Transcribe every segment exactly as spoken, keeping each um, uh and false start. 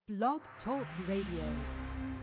Blog Talk Radio.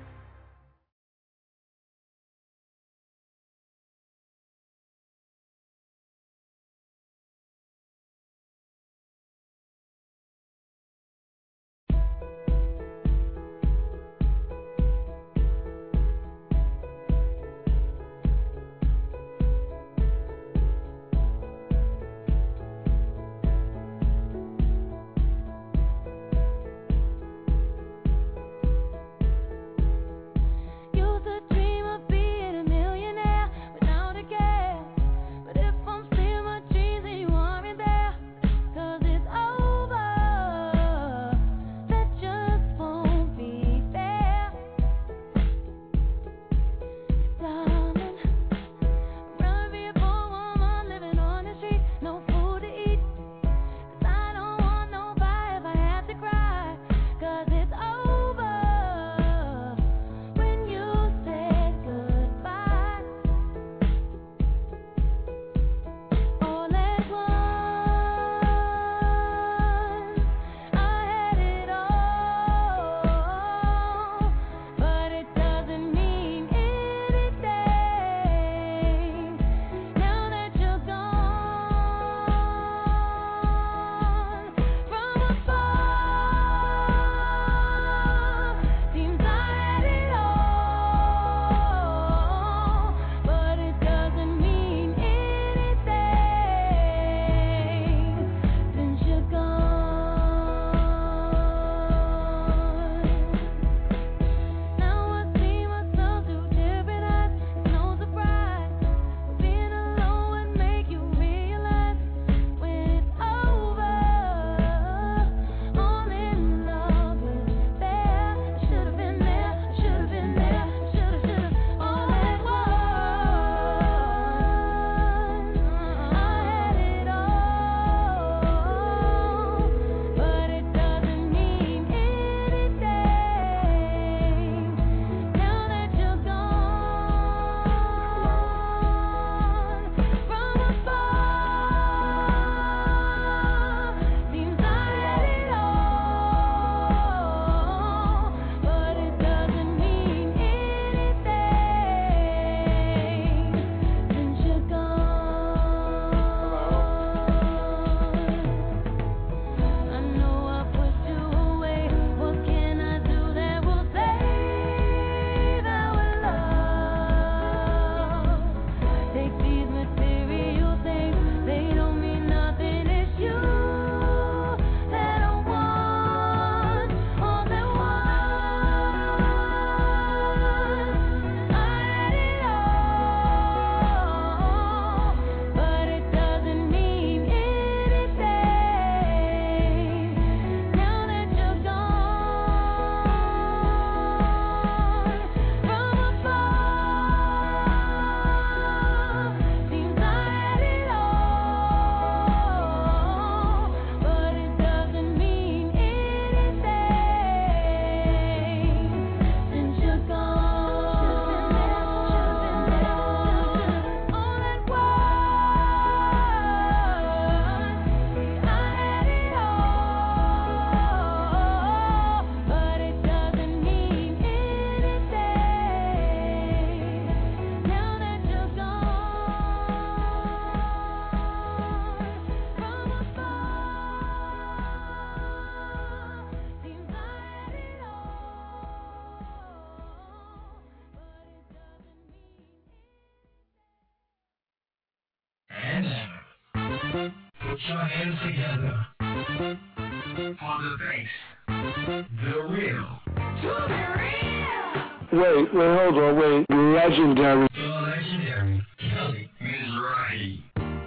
Wait, wait, hold on, wait. Legendary. Legendary. Kelly Mizrahi.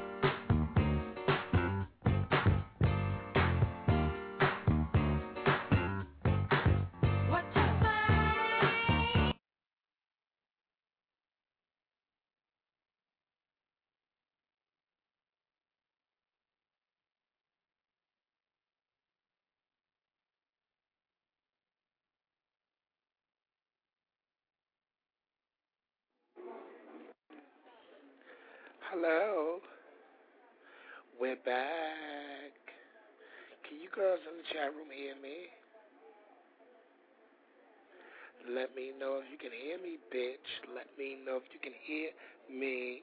Hello. We're back. Can you girls in the chat room hear me? Let me know if you can hear me, bitch. Let me know if you can hear me.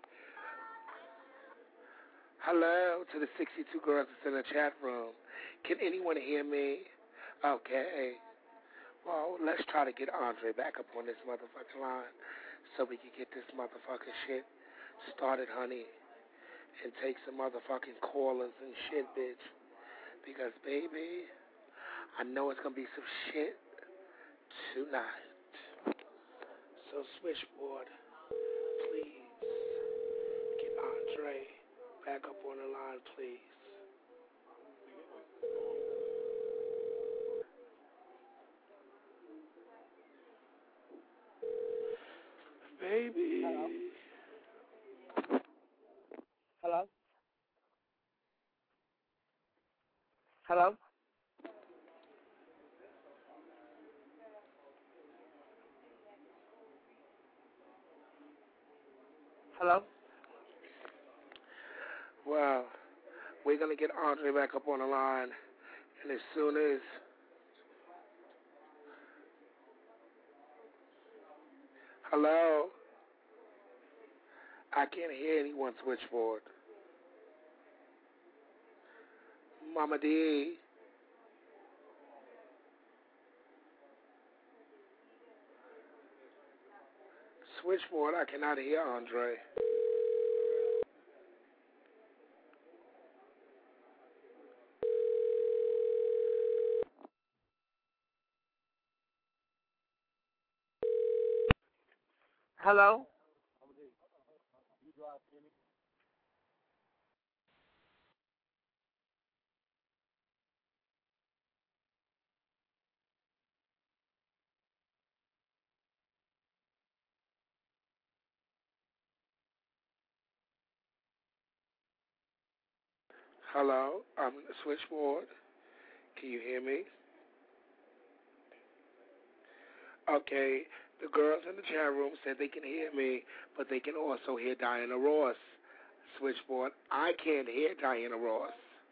Hello to the sixty-two girls that's in the chat room. Can anyone hear me? Okay. Well, let's try to get Andre back up on this motherfucking line so we can get this motherfucking shit started, honey, and take some motherfucking callers and shit, bitch. Because, baby, I know it's going to be some shit tonight. So, switchboard, please get Andre back up on the line, please. Baby. Hello? Hello? Hello? Well, we're going to get Andre back up on the line. And as soon as hello, I can't hear anyone switchboard. Mama D. Switchboard, I cannot hear Andre. Hello? Hello, I'm in the switchboard. Can you hear me? Okay, the girls in the chat room said they can hear me, but they can also hear Diana Ross. Switchboard, I can't hear Diana Ross.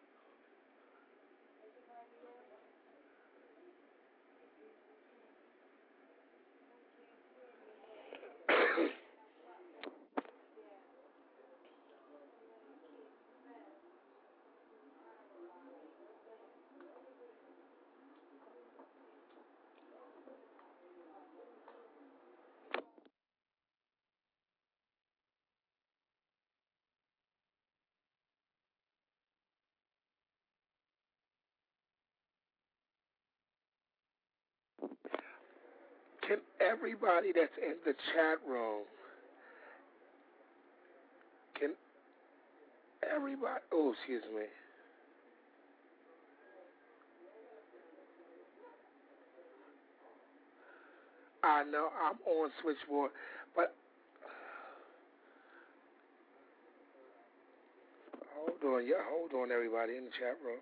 Can everybody that's in the chat room, can everybody, oh, excuse me. I know I'm on switchboard, but hold on, yeah, hold on, everybody in the chat room.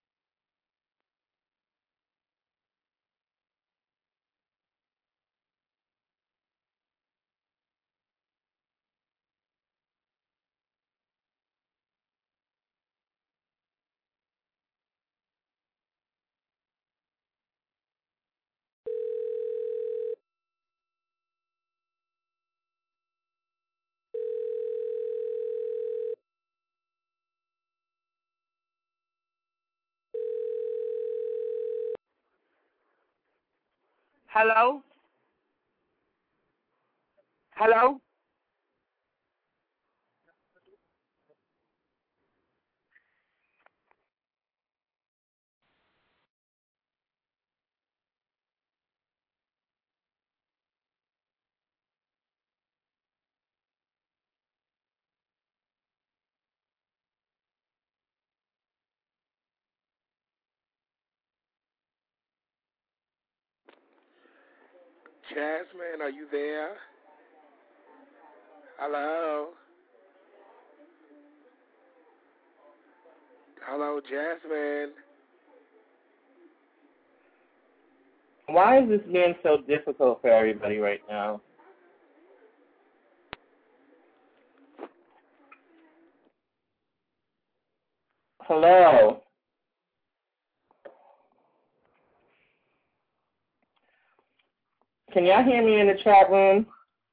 Hello? Hello? Jasmine, are you there? Hello? Hello, Jasmine. Why is this being so difficult for everybody right now? Hello? Can y'all hear me in the chat room?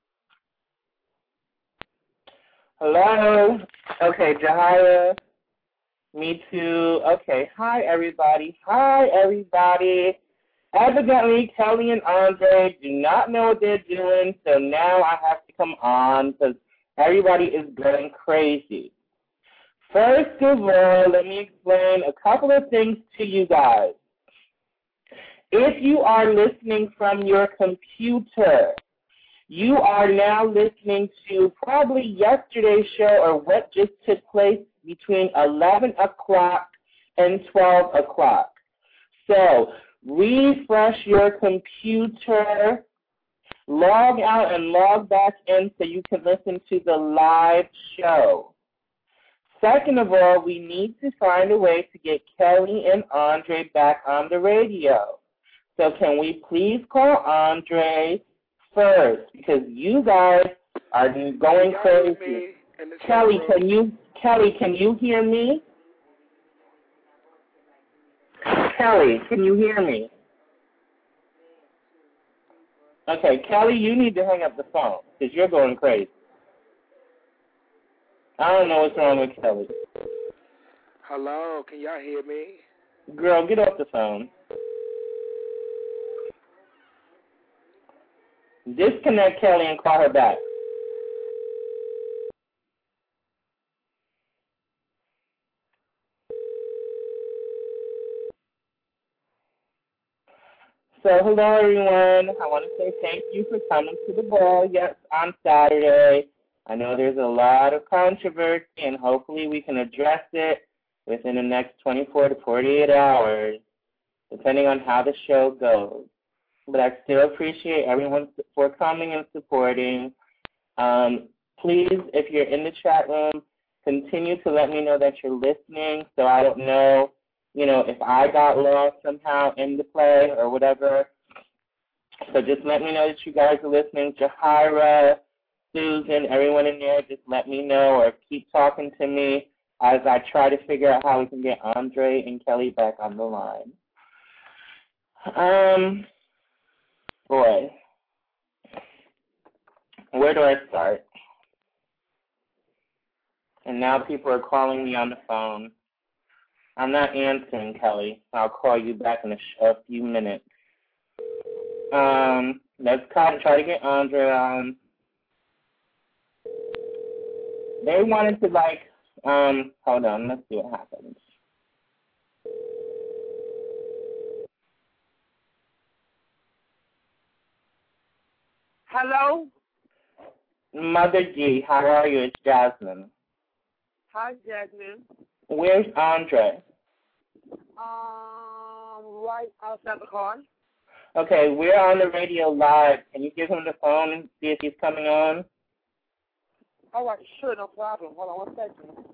Hello? Okay, Jahira. Me too. Okay, hi, everybody. Hi, everybody. Evidently, Kelly and Andre do not know what they're doing, so now I have to come on because everybody is going crazy. First of all, let me explain a couple of things to you guys. If you are listening from your computer, you are now listening to probably yesterday's show or what just took place between eleven o'clock and twelve o'clock. So refresh your computer, log out and log back in so you can listen to the live show. Second of all, we need to find a way to get Kelly and Andre back on the radio. So can we please call Andre first? Because you guys are going crazy. Kelly, can you Kelly, can you hear me? Kelly, can you hear me? Okay, Kelly, you need to hang up the phone because you're going crazy. I don't know what's wrong with Kelly. Hello, can y'all hear me? Girl, get off the phone. Disconnect Kelly and call her back. So, hello, everyone. I want to say thank you for coming to the ball, yes, on Saturday. I know there's a lot of controversy, and hopefully we can address it within the next twenty-four to forty-eight hours, depending on how the show goes. But I still appreciate everyone for coming and supporting. Um, please, if you're in the chat room, continue to let me know that you're listening so I don't know, you know, if I got lost somehow in the play or whatever. So just let me know that you guys are listening. Jahira, Susan, everyone in there, just let me know or keep talking to me as I try to figure out how we can get Andre and Kelly back on the line. Um... Boy, where do I start? And now people are calling me on the phone. I'm not answering, Kelly. I'll call you back in a, sh- a few minutes. Um, let's try, try to get Andre on. They wanted to, like, um, hold on, let's see what happens. Hello? Mother G, how are you? It's Jasmine. Hi, Jasmine. Where's Andre? Um, right outside the car. Okay, we're on the radio live. Can you give him the phone and see if he's coming on? All right, sure, no problem. Hold on one second.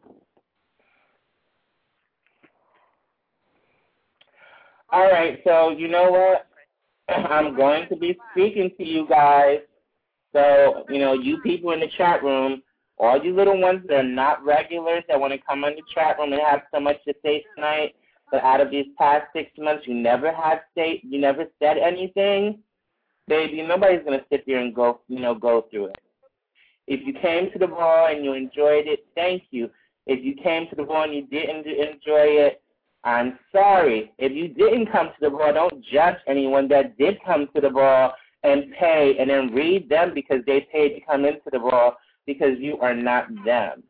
All right, so you know what? I'm going to be speaking to you guys. So, you know, you people in the chat room, all you little ones that are not regulars that want to come in the chat room and have so much to say tonight, but out of these past six months you never had say, you never said anything, baby, nobody's going to sit there and go, you know, go through it. If you came to the ball and you enjoyed it, thank you. If you came to the ball and you didn't enjoy it, I'm sorry. If you didn't come to the ball, don't judge anyone that did come to the ball and pay and then read them because they paid to come into the ball because you are not them.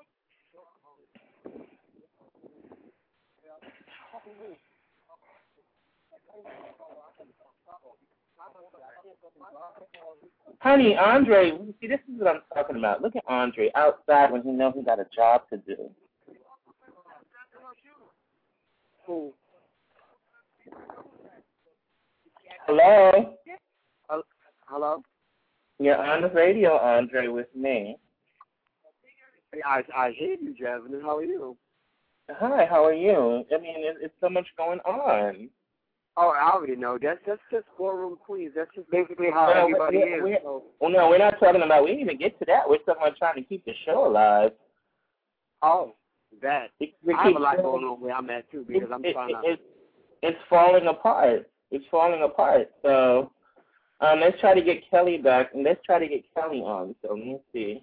Honey, Andre, see, this is what I'm talking about. Look at Andre outside when he knows he got a job to do. Who? Hello? Hello? You're on the radio, Andre, with me. I I hear you, Jasmine. How are you? Hi, how are you? I mean, it's, it's so much going on. Oh, I already know. That's that's just Ballroom Queens. That's just basically how no, everybody we're, is. We're, so. Well, no, we're not talking about, we didn't even get to that. We're talking about trying to keep the show alive. Oh, that. We, we I have a lot keep, going on where I'm at, too, because I'm it, trying it, to... It, it's falling apart. It's falling apart. So, Um, let's try to get Kelly back, and let's try to get Kelly on. So let me see.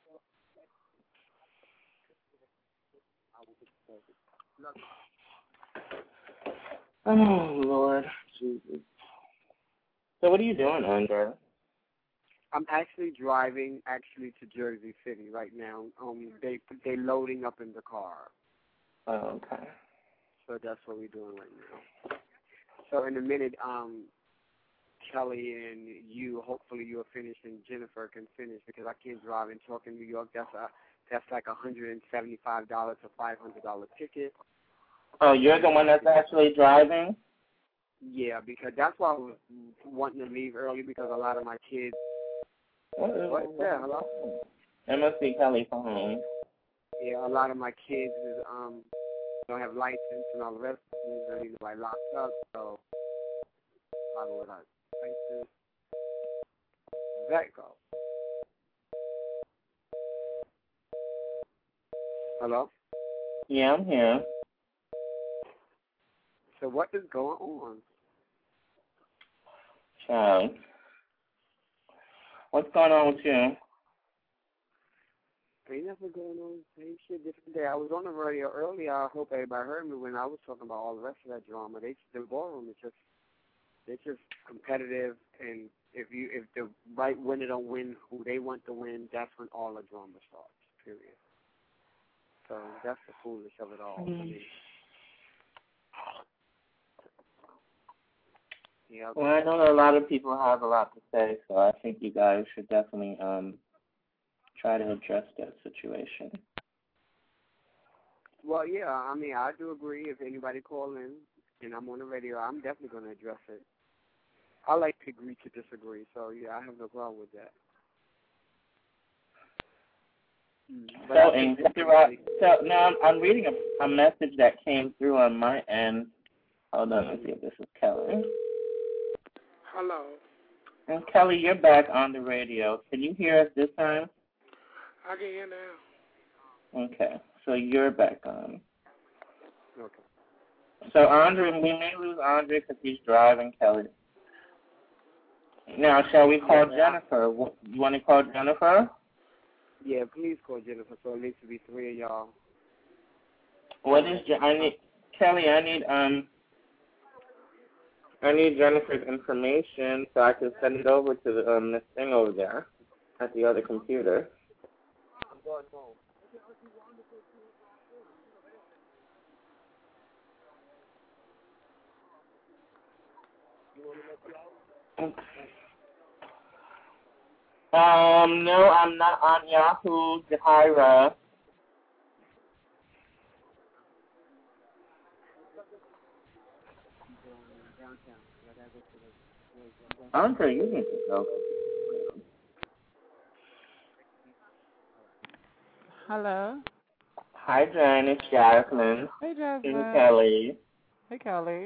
Oh, Lord Jesus. So what are you doing, Andre? I'm actually driving actually to Jersey City right now. Um, they they loading up in the car. Oh, okay. So that's what we're doing right now. So in a minute, um, Kelly and you, hopefully you'll finish, and Jennifer can finish because I can't drive and talk in New York. That's a that's like a hundred and seventy-five dollars to five hundred dollar ticket. Oh, you're the one that's actually driving? Yeah, because that's why I was wanting to leave early because a lot of my kids. What? What's that? Hello? It must be Kelly's phone. Yeah, a lot of my kids is, um don't have license and all the rest of them. They're either like locked up, so I don't know how license. That go. Hello? Yeah, I'm here. So what is going on? Child. What's going on with you? Ain't nothing going on. Same shit, different day. I was on the radio earlier. I hope everybody heard me when I was talking about all the rest of that drama. They, the ballroom is just, they're just competitive, and if you, if the right winner don't win who they want to win, that's when all the drama starts. Period. So that's the foolish of it all. Mm-hmm. I mean, yeah. Well, I know that a lot of people have a lot to say, so I think you guys should definitely um try to address that situation. Well, yeah, I mean, I do agree. If anybody call in and I'm on the radio, I'm definitely going to address it. I like to agree to disagree, so yeah, I have no problem with that. But so, and throughout, so now I'm, I'm reading a, a message that came through on my end. Hold on, let's see if this is Kelly. Hello. And Kelly, you're back on the radio. Can you hear us this time? I can hear now. Okay, so you're back on. Okay. So Andre, we may lose Andre because he's driving Kelly. Now, shall we call yeah, Jennifer? You want to call Jennifer? Yeah, please call Jennifer. So at least it'll be three of y'all. What is I need Kelly? I need um. I need Jennifer's information so I can send it over to the, um this thing over there at the other computer. Okay. Um, no, I'm not on Yahoo, Jahira. Andre, you need to go. Hello. Hi, Jen. It's Jasmine. Hey, Jasmine. And Kelly. Hey, Kelly.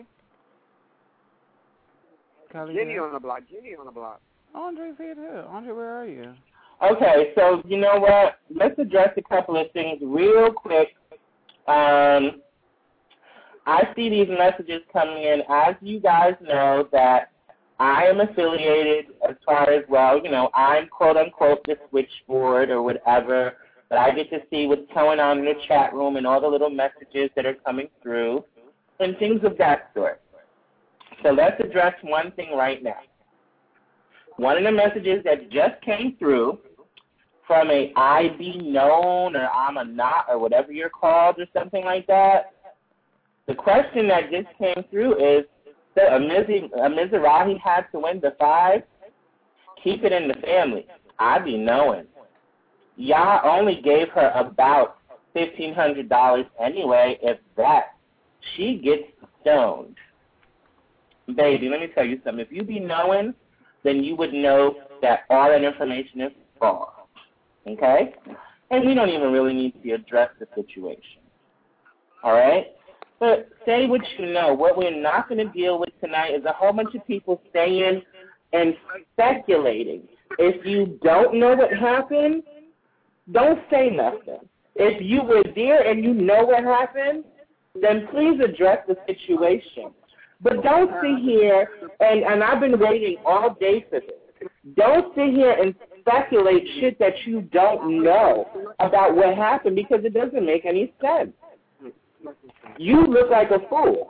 Kelly Jenny here. on the block. Jenny on the block. Andre's here, too. Andre, where are you? Okay, so you know what? Let's address a couple of things real quick. Um, I see these messages coming in. As you guys know, that I am affiliated as far as, well, you know, I'm quote-unquote the switchboard or whatever, but I get to see what's going on in the chat room and all the little messages that are coming through and things of that sort. So let's address one thing right now. One of the messages that just came through from a I be known or I'm a not or whatever you're called or something like that, the question that just came through is, so a Mizrahi has to win the five? Keep it in the family. I be knowing. Y'all only gave her about fifteen hundred dollars anyway, if that. She gets stoned. Baby, let me tell you something. If you be knowing, then you would know that all that information is false. Okay? And we don't even really need to address the situation. All right? But say what you know. What we're not going to deal with tonight is a whole bunch of people saying and speculating. If you don't know what happened, don't say nothing. If you were there and you know what happened, then please address the situation. But don't sit here, and, and I've been waiting all day for this. Don't sit here and speculate shit that you don't know about what happened because it doesn't make any sense. You look like a fool.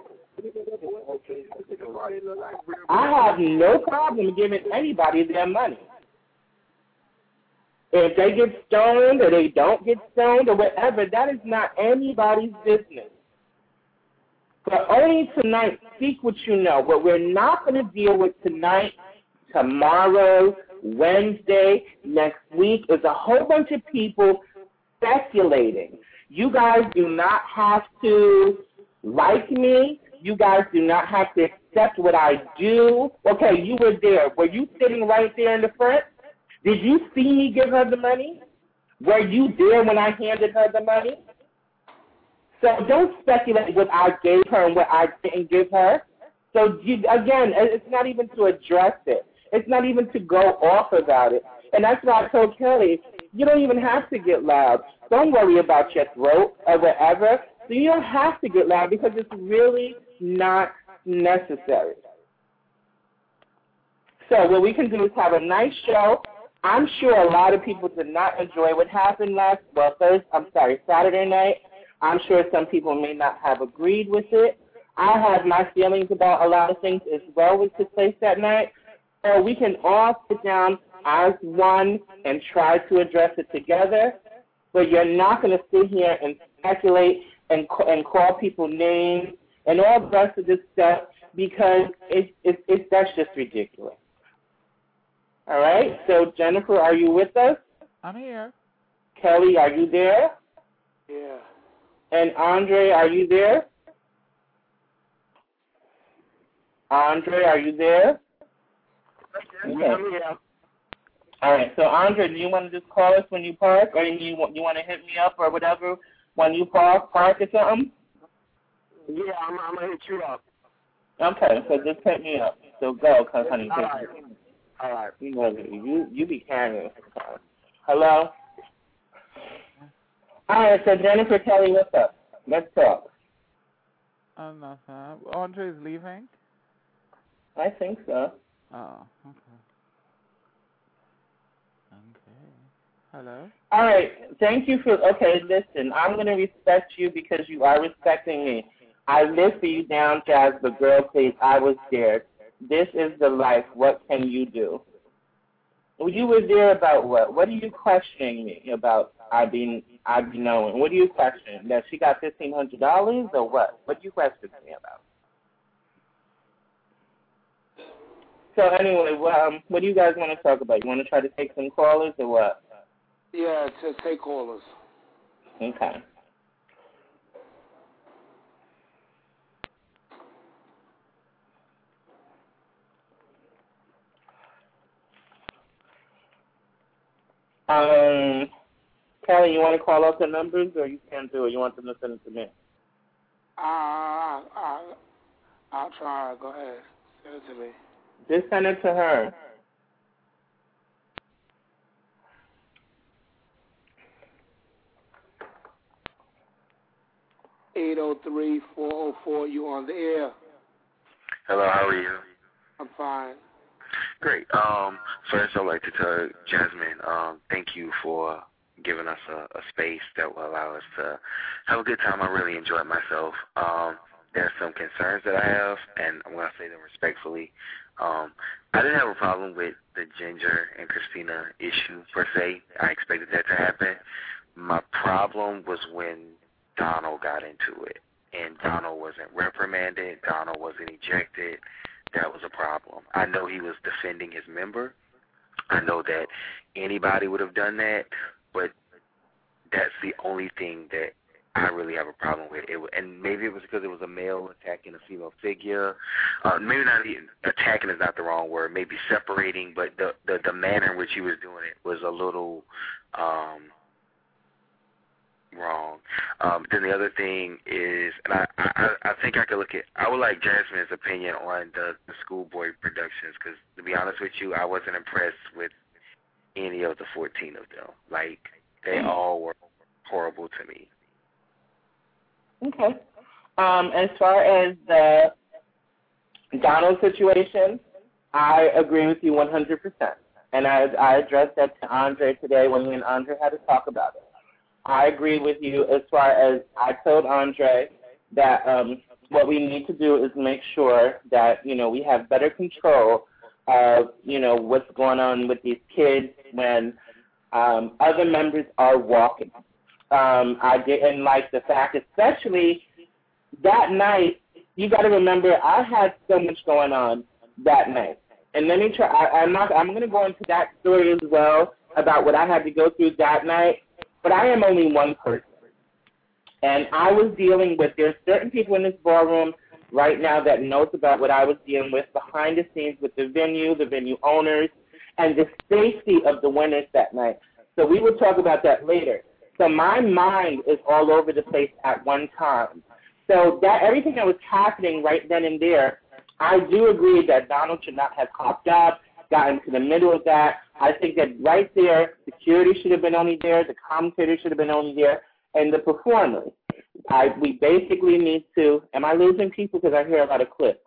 I have no problem giving anybody their money. If they get stoned or they don't get stoned or whatever, that is not anybody's business. But only tonight, speak what you know. What we're not going to deal with tonight, tomorrow, Wednesday, next week is a whole bunch of people speculating. You guys do not have to like me. You guys do not have to accept what I do. Okay, you were there. Were you sitting right there in the front? Did you see me give her the money? Were you there when I handed her the money? So don't speculate what I gave her and what I didn't give her. So, you, again, it's not even to address it. It's not even to go off about it. And that's why I told Kelly, you don't even have to get loud. Don't worry about your throat or whatever. So you don't have to get loud because it's really not necessary. So what we can do is have a nice show. I'm sure a lot of people did not enjoy what happened last, well, Thursday, I'm sorry, Saturday night. I'm sure some people may not have agreed with it. I have my feelings about a lot of things as well which took place that night. So we can all sit down as one and try to address it together. But you're not going to sit here and speculate and and call people names and all the rest of this stuff because it's it's it's that's just ridiculous. All right. So Jennifer, are you with us? I'm here. Kelly, are you there? Yeah. And Andre, are you there? Andre, are you there? Okay. All right. So Andre, do you want to just call us when you park, or you want you want to hit me up or whatever when you park, park or something? Yeah, I'm, I'm gonna hit you up. Okay. So just hit me up. So go, cause honey. All right. All right. You know you you be carrying. Hello. All right. So Jennifer, Kelly, what's up? Let's talk. Oh, nothing. Andre is leaving? I think so. Oh, okay. Okay. Hello? All right. Thank you for, okay, listen, I'm going to respect you because you are respecting me. I live for you down, Jazz, but girl, please, I was there. This is the life. What can you do? You were there about what? What are you questioning me about I be, I be knowing? What are you questioning? That she got fifteen hundred dollars or what? What are you questioning me about? So anyway, well, um, what do you guys want to talk about? You want to try to take some callers or what? Yeah, just take callers. Okay. Um, Kelly, you want to call out the numbers or you can't do it? You want them to send it to me? Uh, I'll, I'll try. Go ahead. Send it to me. Just send it to her. eight oh three, four oh four, you on the air. Hello, how are you? I'm fine. Great. Um, first, I'd like to tell Jasmine, um, thank you for giving us a, a space that will allow us to have a good time. I really enjoyed myself. Um, there are some concerns that I have, and I'm going to say them respectfully. Um, I didn't have a problem with the Ginger and Christina issue, per se. I expected that to happen. My problem was when Donald got into it, and Donald wasn't reprimanded. Donald wasn't ejected. That was a problem. I know he was defending his member. I know that anybody would have done that, but that's the only thing that I really have a problem with. It, and maybe it was because it was a male attacking a female figure. Uh, maybe not even attacking is not the wrong word. Maybe separating, but the the, the manner in which he was doing it was a little um, wrong. Um, then the other thing is, and I, I, I think I could look at, I would like Jasmine's opinion on the, the Schoolboy productions, because to be honest with you, I wasn't impressed with any of the fourteen of them. Like, they all were horrible to me. Okay. Um, as far as the Donald's situation, I agree with you one hundred percent. And I, I addressed that to Andre today when me and Andre had to talk about it. I agree with you as far as I told Andre that um, what we need to do is make sure that, you know, we have better control of, you know, what's going on with these kids when um, other members are walking. Um, I didn't like the fact, especially that night, you got to remember I had so much going on that night. And let me try, I, I'm not, I'm going to go into that story as well about what I had to go through that night, but I am only one person. And I was dealing with, there's certain people in this ballroom right now that knows about what I was dealing with behind the scenes with the venue, the venue owners, and the safety of the winners that night. So we will talk about that later. So my mind is all over the place at one time. So that everything that was happening right then and there, I do agree that Donald should not have hopped up, got into the middle of that. I think that right there, security should have been only there, the commentators should have been only there, and the performers. I, we basically need to, am I losing people because I hear a lot of clips?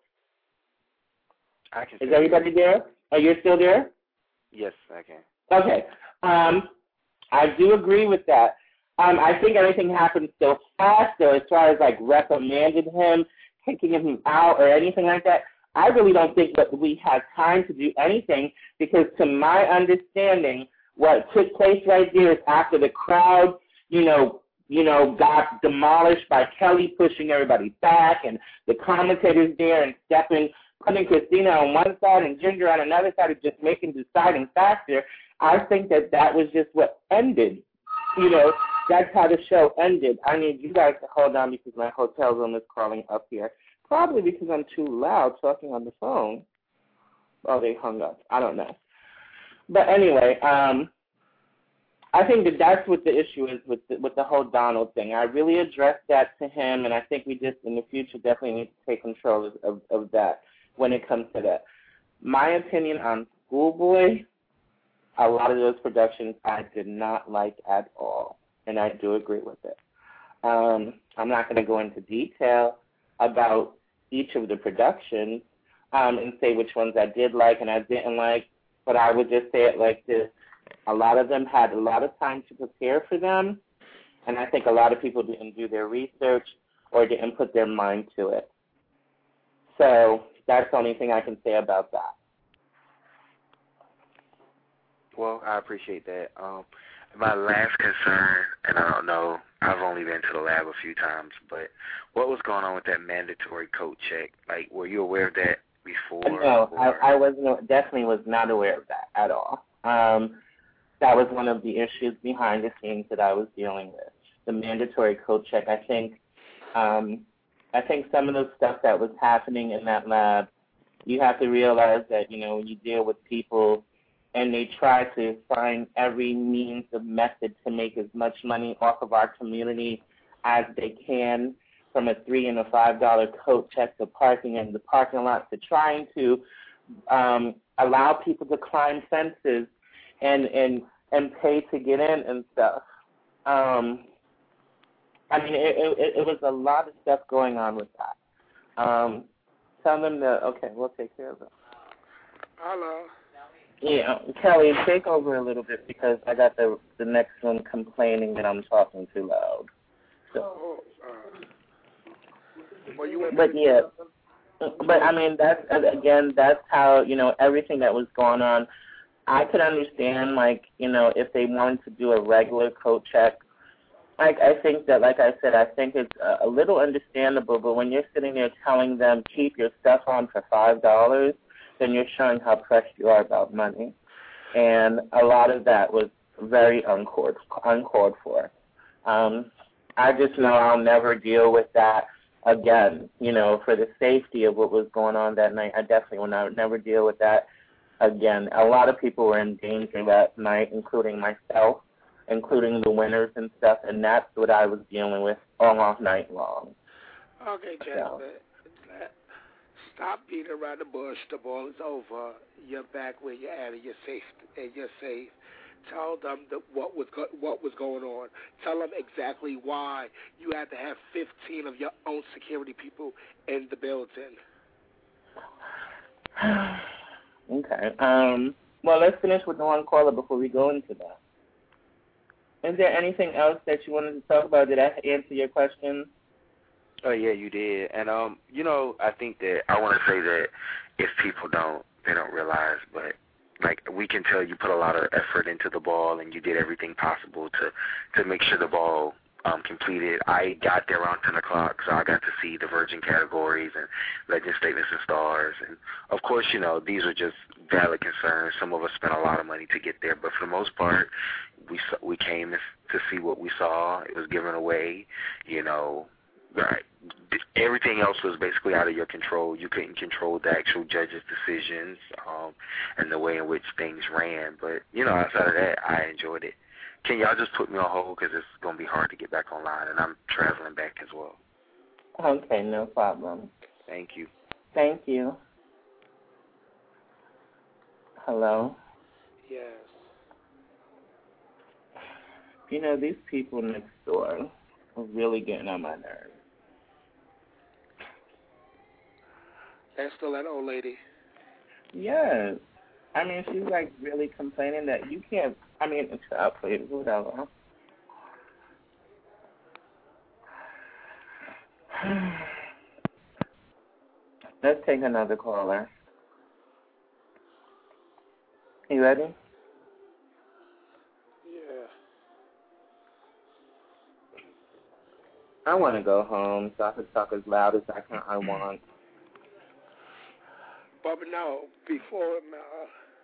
I can. Is everybody there? Are you still there? Yes, I can. Okay. Um, I do agree with that. Um, I think everything happened so fast, though, as far as, like, reprimanding him, kicking him out or anything like that. I really don't think that we had time to do anything because, to my understanding, what took place right there is after the crowd, you know, you know, got demolished by Kelly pushing everybody back and the commentators there and stepping, putting Christina on one side and Ginger on another side and just making deciding faster. I think that that was just what ended. You know, that's how the show ended. I need you guys to hold on because my hotel room is crawling up here. Probably because I'm too loud talking on the phone. Oh, they hung up. I don't know. But anyway, um, I think that that's what the issue is with the, with the whole Donald thing. I really addressed that to him, and I think we just, in the future, definitely need to take control of, of, of that when it comes to that. My opinion on Schoolboy, a lot of those productions I did not like at all, and I do agree with it. Um, I'm not going to go into detail about each of the productions um, and say which ones I did like and I didn't like, but I would just say it like this. A lot of them had a lot of time to prepare for them, and I think a lot of people didn't do their research or didn't put their mind to it. So that's the only thing I can say about that. Well, I appreciate that. Um, my last concern, and I don't know, I've only been to the lab a few times, but what was going on with that mandatory coat check? Like, were you aware of that before? No, I, I was no, definitely was not aware of that at all. Um, that was one of the issues behind the scenes that I was dealing with. The mandatory coat check. I think, um, I think some of the stuff that was happening in that lab, you have to realize that, you know, when you deal with people and they try to find every means of method to make as much money off of our community as they can, from a three and a five dollar coat check to parking in the parking lot to trying to um, allow people to climb fences and and and pay to get in and stuff. Um, I mean, it, it, it was a lot of stuff going on with that. Um, tell them that, okay, we'll take care of it. Hello. Yeah, Kelly, take over a little bit because I got the the next one complaining that I'm talking too loud. So. Oh, uh, well, you but yeah, but I mean that's again that's how you know everything that was going on. I could understand like you know if they wanted to do a regular coat check. Like I think that like I said I think it's a, a little understandable. But when you're sitting there telling them keep your stuff on for five dollars. Then you're showing how pressed you are about money. And a lot of that was very uncalled, uncalled for. Um, I just know I'll never deal with that again. You know, for the safety of what was going on that night, I definitely will not, never deal with that again. A lot of people were in danger that night, including myself, including the winners and stuff, and that's what I was dealing with all night long. Okay, Jasmine. So. Stop beating around the bush. The ball is over. You're back where you're at, and you're safe. And you're safe. Tell them the, what was go, what was going on. Tell them exactly why you had to have fifteen of your own security people in the building. Okay. Um. Well, let's finish with the one caller before we go into that. Is there anything else that you wanted to talk about? Did I answer your question? Oh yeah, you did. And um, you know, I think that I want to say that if people don't, they don't realize, but like we can tell you put a lot of effort into the ball and you did everything possible to to make sure the ball um completed. I got there around ten o'clock, so I got to see the Virgin categories and Legend Statements and Stars, and of course, you know, these are just valid concerns. Some of us spent a lot of money to get there, but for the most part, we we came to see what we saw. It was given away, you know. Right. Everything else was basically out of your control. You couldn't control the actual judge's decisions um, and the way in which things ran. But, you know, outside of that, I enjoyed it. Can y'all just put me on hold because it's going to be hard to get back online, and I'm traveling back as well. Okay, no problem. Thank you. Thank you. Hello? Yes. You know, these people next door are really getting on my nerves. That's still that old lady. Yes. I mean, she's like really complaining that you can't, I mean, it's up, whatever. Let's take another caller. You ready? Yeah. I want to go home so I can talk as loud as I can. I want. But no, before, uh,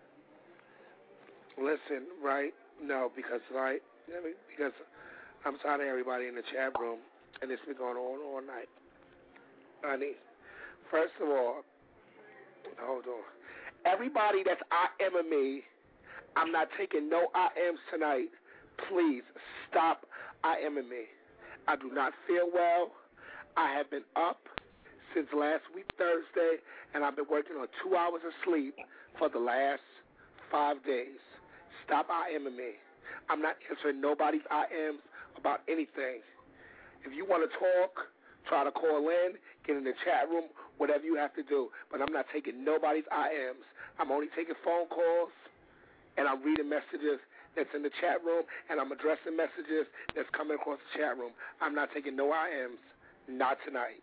listen, right? No, because, right? Because I'm tired of everybody in the chat room, and it's been going on all night. Honey, first of all, hold on. Everybody that's I am me, I'm not taking no I Ms tonight. Please stop I am me. I do not feel well. I have been up since last week, Thursday, and I've been working on two hours of sleep for the last five days. Stop I am me. I'm not answering nobody's I Ms about anything. If you want to talk, try to call in, get in the chat room, whatever you have to do. But I'm not taking nobody's I Ms. I'm only taking phone calls, and I'm reading messages that's in the chat room, and I'm addressing messages that's coming across the chat room. I'm not taking no I Ms. Not tonight.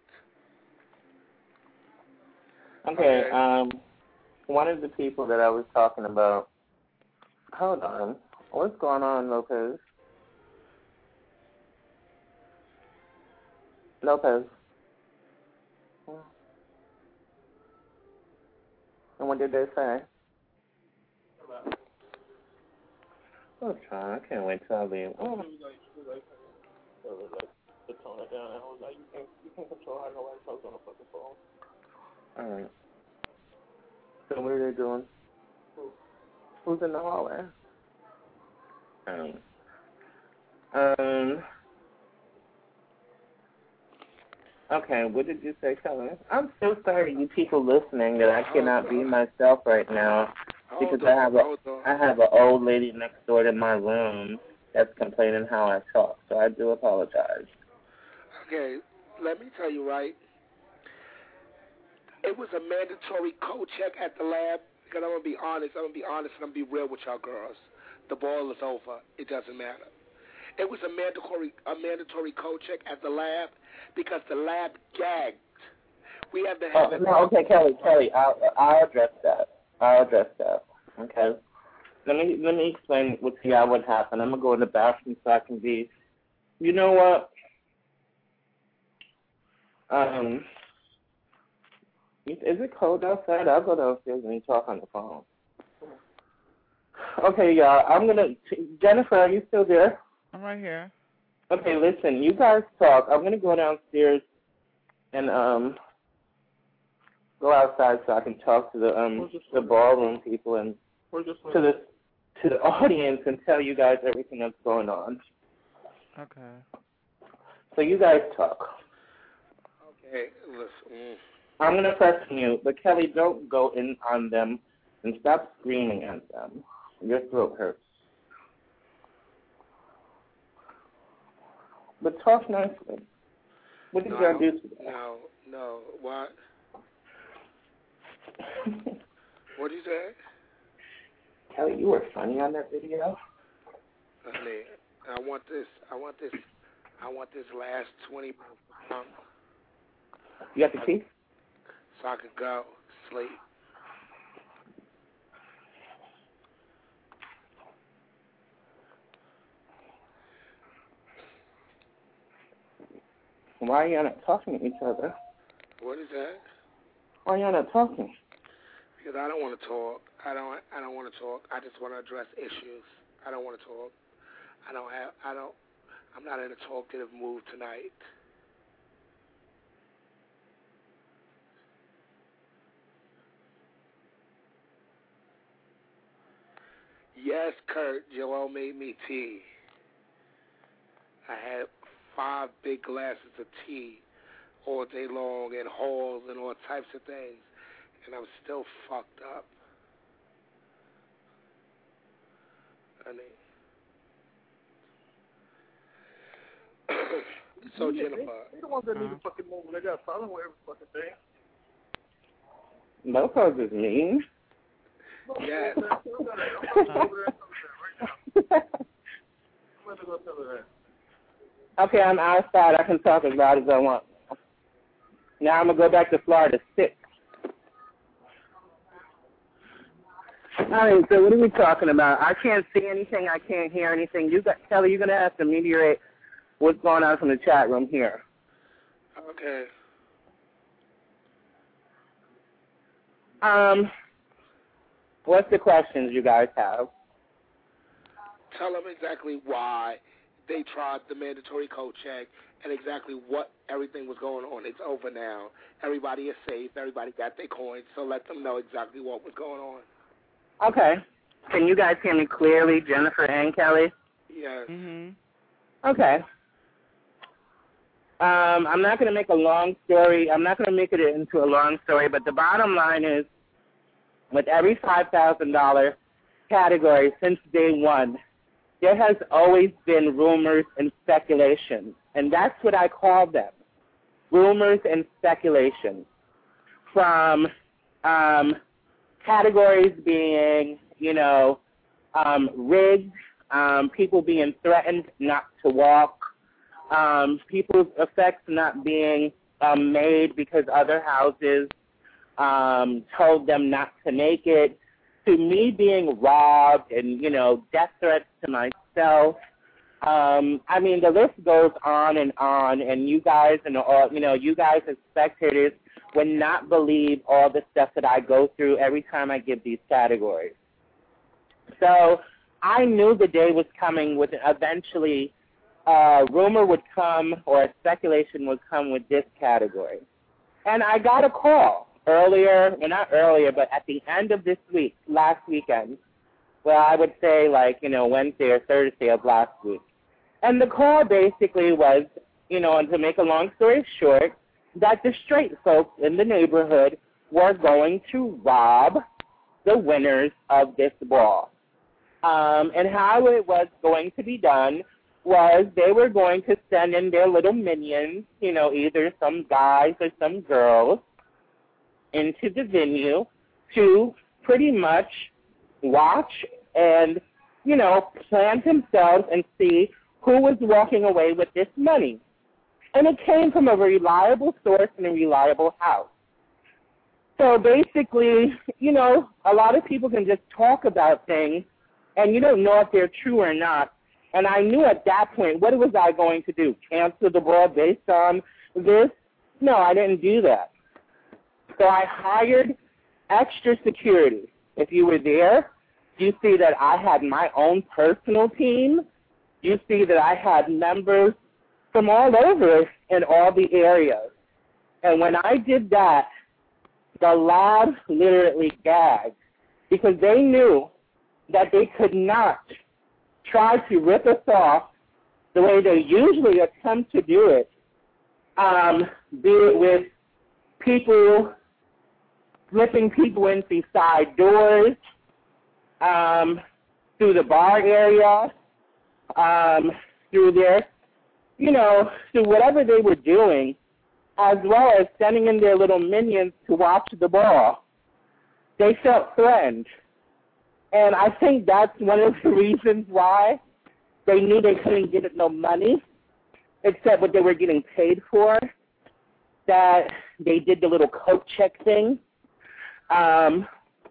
Okay, okay. um, one of the people that I was talking about, hold on. What's going on, Lopez? Lopez. And what did they say? Oh, John, I can't wait till I leave. Oh. To tone it down. I was like, you can't, you can't control how nobody talks on the fucking phone. All right. So what are they doing? Who? Who's in the hallway? Um. Um. Okay, what did you say, Kelly? I'm so sorry, you people listening, that I cannot be myself right now because I have a I have an old lady next door to my room that's complaining how I talk. So I do apologize. Okay, let me tell you, right? It was a mandatory code check at the lab. Because I'm gonna be honest, I'm gonna be honest, and I'm gonna be real with y'all girls. The ball is over. It doesn't matter. It was a mandatory a mandatory code check at the lab because the lab gagged. We have to have oh, it. No, okay, Kelly, Kelly, I'll I'll address that. I'll address that. Okay. Let me let me explain what to y'all what happened. I'm gonna go in the bathroom so I can be. You know what? Um. Is it cold outside? I'll go downstairs and talk on the phone. Okay, y'all. I'm gonna. Jennifer, are you still there? I'm right here. Okay, listen. You guys talk. I'm gonna go downstairs and um go outside so I can talk to the um the ballroom people and to the to the audience and tell you guys everything that's going on. Okay. So you guys talk. Okay, listen. Mm. I'm going to press mute, but Kelly, don't go in on them and stop screaming at them. Your throat hurts. But talk nicely. What did no, y'all do today? No, no, what? What did you say? Kelly, you were funny on that video. Honey, I want this. I want this. I want this last twenty pounds. You got the key? So I could go sleep. Why are y'all not talking to each other? What is that? Why are y'all not talking? Because I don't want to talk. I don't. I don't want to talk. I just want to address issues. I don't want to talk. I don't have. I don't. I'm not in a talkative mood tonight. Yes, Kurt. Joel made me tea. I had five big glasses of tea all day long and halls and all types of things, and I'm still fucked up. Honey. So, Jennifer. They the ones that need to fucking move. They got a problem with every fucking thing. Lopez is mean. Yes. Okay, I'm outside. I can talk as loud as I want. Now I'm going to go back to Florida sick. All right, so what are we talking about? I can't see anything. I can't hear anything. You got Kelly, you're going to have to mediate what's going on from the chat room here. Okay. Um, what's the questions you guys have? Tell them exactly why they tried the mandatory code check and exactly what everything was going on. It's over now. Everybody is safe. Everybody got their coins, so let them know exactly what was going on. Okay. Can you guys hear me clearly, Jennifer and Kelly? Yes. Mm-hmm. Okay. Um, I'm not going to make a long story. I'm not going to make it into a long story, but the bottom line is, with every five thousand dollars category since day one, there has always been rumors and speculation, and that's what I call them, rumors and speculation, from um, categories being, you know, um, rigged, um, people being threatened not to walk, um, people's effects not being um, made because other houses um, told them not to make it, to me being robbed and, you know, death threats to myself. Um, I mean, the list goes on and on, and you guys and all, you know, you guys as spectators would not believe all the stuff that I go through every time I give these categories. So I knew the day was coming with eventually a rumor would come or a speculation would come with this category. And I got a call earlier, well, not earlier, but at the end of this week, last weekend, well, I would say like, you know, Wednesday or Thursday of last week. And the call basically was, you know, and to make a long story short, that the straight folks in the neighborhood were going to rob the winners of this ball. Um, and how it was going to be done was they were going to send in their little minions, you know, either some guys or some girls, into the venue to pretty much watch and, you know, plant themselves and see who was walking away with this money. And it came from a reliable source and a reliable house. So basically, you know, a lot of people can just talk about things and you don't know if they're true or not. And I knew at that point, what was I going to do? Cancel the ball based on this? No, I didn't do that. So I hired extra security. If you were there, you see that I had my own personal team. You see that I had members from all over in all the areas. And when I did that, the lab literally gagged because they knew that they could not try to rip us off the way they usually attempt to do it, um, be it with people, slipping people into side doors, um, through the bar area, um, through their, you know, through whatever they were doing, as well as sending in their little minions to watch the ball. they felt threatened. And I think that's one of the reasons why they knew they couldn't get no money except what they were getting paid for, that they did the little coat check thing. Um,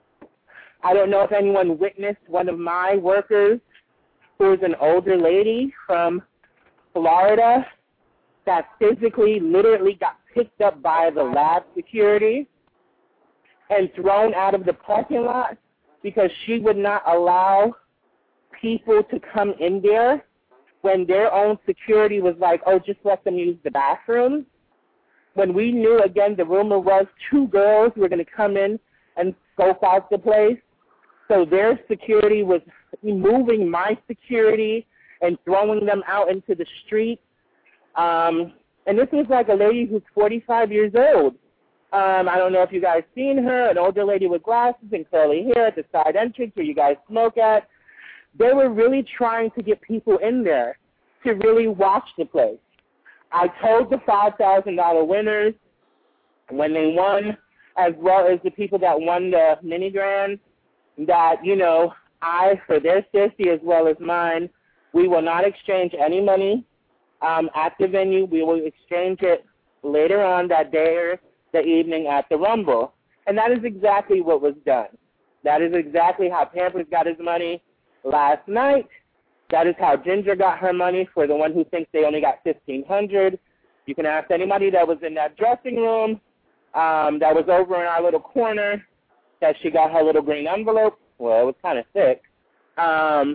I don't know if anyone witnessed one of my workers who was an older lady from Florida that physically, literally got picked up by the lab security and thrown out of the parking lot because she would not allow people to come in there when their own security was like, oh, just let them use the bathroom. When we knew, again, the rumor was two girls were going to come in and scope out the place. So their security was removing my security and throwing them out into the street. Um, and this was like a lady who's forty-five years old. Um, I don't know if you guys seen her, an older lady with glasses and curly hair at the side entrance where you guys smoke at. They were really trying to get people in there to really watch the place. I told the five thousand dollars winners when they won, as well as the people that won the mini grand, that, you know, I, for their safety as well as mine, we will not exchange any money um, at the venue. We will exchange it later on that day or the evening at the Rumble. And that is exactly what was done. That is exactly how Pampers got his money last night. That is how Ginger got her money for the one who thinks they only got fifteen hundred dollars. You can ask anybody that was in that dressing room um, that was over in our little corner that she got her little green envelope. Well, it was kind of thick. Um,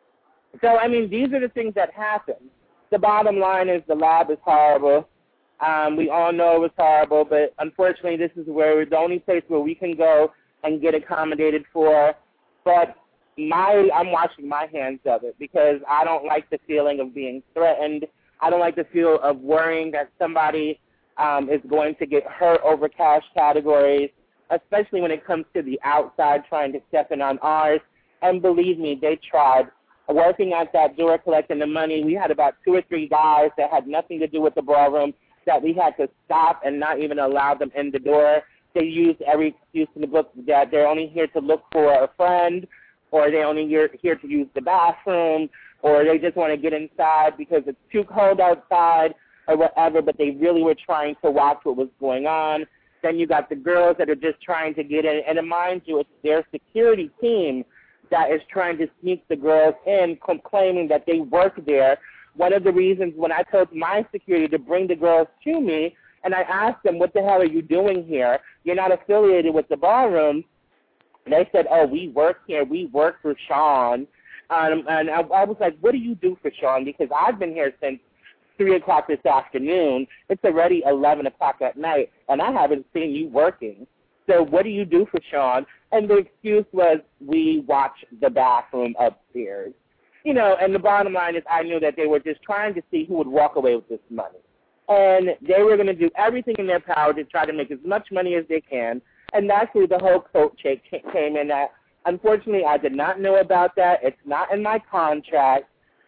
so, I mean, these are the things that happen. The bottom line is the lab is horrible. Um, we all know it was horrible, but unfortunately this is where the only place where we can go and get accommodated for. But my, I'm washing my hands of it because I don't like the feeling of being threatened. I don't like the feel of worrying that somebody um, is going to get hurt over cash categories, especially when it comes to the outside trying to step in on ours. And believe me, they tried. Working at that door collecting the money, we had about two or three guys that had nothing to do with the ballroom that we had to stop and not even allow them in the door. They used every excuse in the book that they're only here to look for a friend, or they're only here, here to use the bathroom, or they just want to get inside because it's too cold outside or whatever, but they really were trying to watch what was going on. Then you got the girls that are just trying to get in. And mind you, it's their security team that is trying to sneak the girls in, claiming that they work there. One of the reasons when I told my security to bring the girls to me, and I asked them, what the hell are you doing here? You're not affiliated with the ballroom. They said, oh, we work here. We work for Sean. Um, and I, I was like, what do you do for Sean? Because I've been here since three o'clock this afternoon. It's already eleven o'clock at night, and I haven't seen you working. So what do you do for Sean? And the excuse was, we watch the bathroom upstairs. You know, and the bottom line is I knew that they were just trying to see who would walk away with this money. And they were going to do everything in their power to try to make as much money as they can. And that's where the whole coat check came in at. Unfortunately, I did not know about that. It's not in my contract.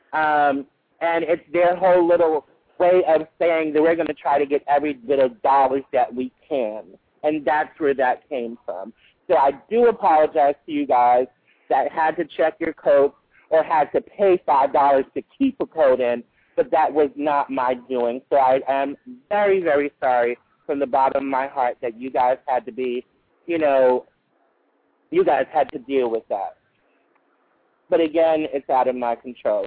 Um, and it's their whole little way of saying that we're going to try to get every bit of dollars that we can. And that's where that came from. So I do apologize to you guys that had to check your coat or had to pay five dollars to keep a coat in, but that was not my doing. So I am very, very sorry from the bottom of my heart that you guys had to be, you know, you guys had to deal with that. But again, it's out of my control.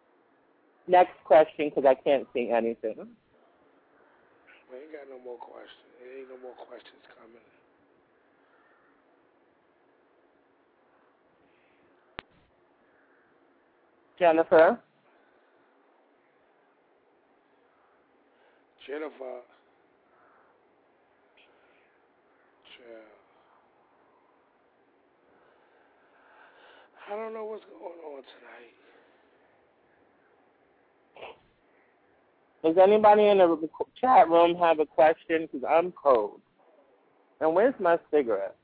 Next question, because I can't see anything. We ain't got no more questions. There ain't no more questions coming. Jennifer? Jennifer. Chill. I don't know what's going on tonight. Does anybody in the chat room have a question? Because I'm cold. And where's my cigarette?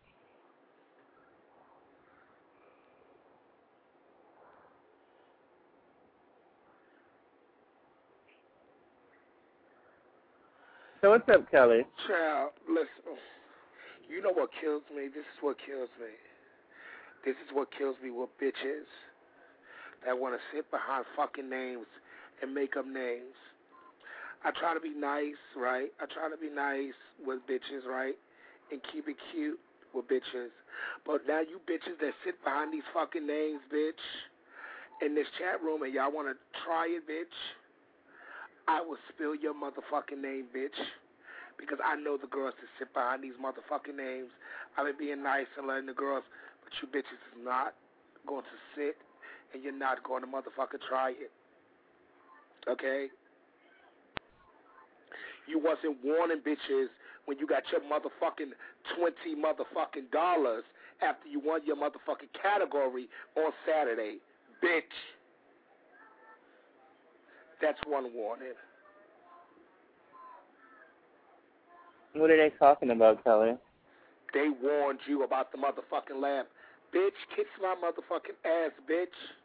So what's up, Kelly? Child, listen. You know what kills me? This is what kills me. This is what kills me with bitches that want to sit behind fucking names and make up names. I try to be nice, right? I try to be nice with bitches, right? And keep it cute with bitches. But now you bitches that sit behind these fucking names, bitch, in this chat room and y'all want to try it, bitch, I will spill your motherfucking name, bitch. Because I know the girls that sit behind these motherfucking names. I've been being nice and letting the girls, but you bitches is not going to sit and you're not going to motherfucking try it. Okay? You wasn't warning bitches when you got your motherfucking twenty motherfucking dollars after you won your motherfucking category on Saturday. Bitch. That's one warning. What are they talking about, Kelly? They warned you about the motherfucking lamp. Bitch, kiss my motherfucking ass, bitch.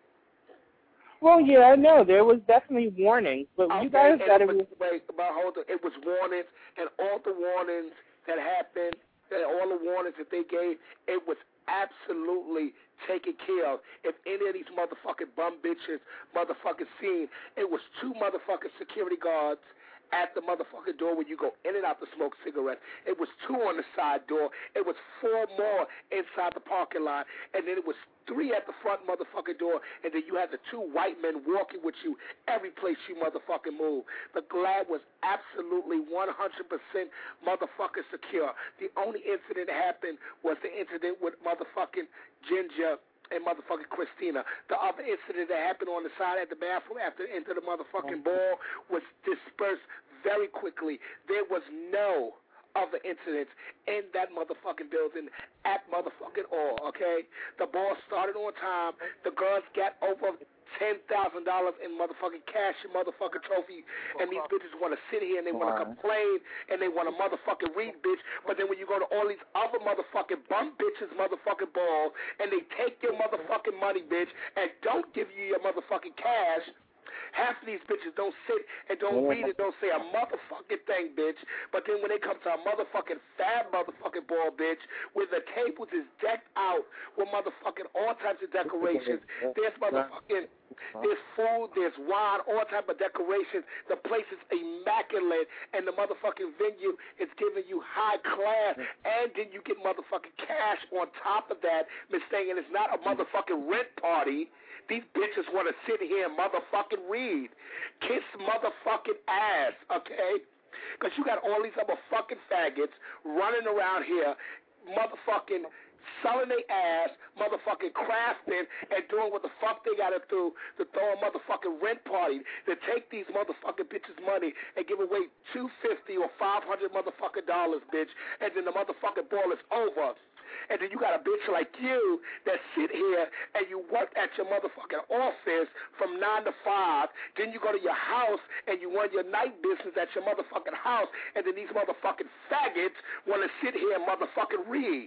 Well, yeah, no, there was definitely warnings, but okay, you guys got to... Wait, but hold on. It was warnings, and all the warnings that happened, and all the warnings that they gave, it was absolutely taken care of. If any of these motherfucking bum bitches motherfucking seen, it was two motherfucking security guards at the motherfucking door when you go in and out to smoke cigarettes. It was two on the side door. It was four more inside the parking lot. And then it was three at the front motherfucking door. And then you had the two white men walking with you every place you motherfucking move. The Glad was absolutely one hundred percent motherfucking secure. The only incident that happened was the incident with motherfucking Ginger and motherfucking Christina. The other incident that happened on the side at the bathroom after into the motherfucking ball was dispersed very quickly. There was no other incidents in that motherfucking building at motherfucking all, okay? The ball started on time. The girls got over ten thousand dollars in motherfucking cash and motherfucking trophy, and these bitches want to sit here and they want to complain and they want to motherfucking read, bitch. But then when you go to all these other motherfucking bum bitches motherfucking balls and they take your motherfucking money, bitch, and don't give you your motherfucking cash, half of these bitches don't sit and don't read and don't say a motherfucking thing, bitch. But then when they come to a motherfucking fab motherfucking ball, bitch, where the tables is decked out with motherfucking all types of decorations, there's motherfucking, there's food, there's wine, all type of decorations. The place is immaculate, and the motherfucking venue is giving you high class, and then you get motherfucking cash on top of that, Miss Thing, and it's not a motherfucking rent party. These bitches want to sit here and motherfucking read. Kiss motherfucking ass, okay? Because you got all these other fucking faggots running around here motherfucking selling their ass, motherfucking crafting, and doing what the fuck they got to do to throw a motherfucking rent party, to take these motherfucking bitches' money and give away two hundred fifty dollars or five hundred motherfucking dollars, bitch, and then the motherfucking ball is over. And then you got a bitch like you that sit here and you work at your motherfucking office from nine to five. Then you go to your house and you run your night business at your motherfucking house. And then these motherfucking faggots want to sit here and motherfucking read.